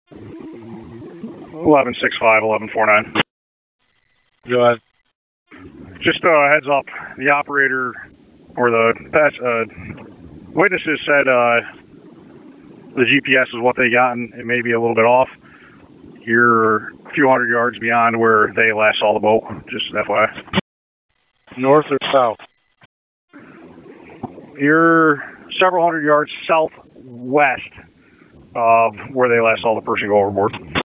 1165, 1149. Go ahead. Just a heads up, the operator or the witnesses said the GPS is what they got, and it may be a little bit off. You're a few hundred yards beyond where they last saw the boat, just FYI. North or south? You're several hundred yards southwest of where they last saw the person go overboard.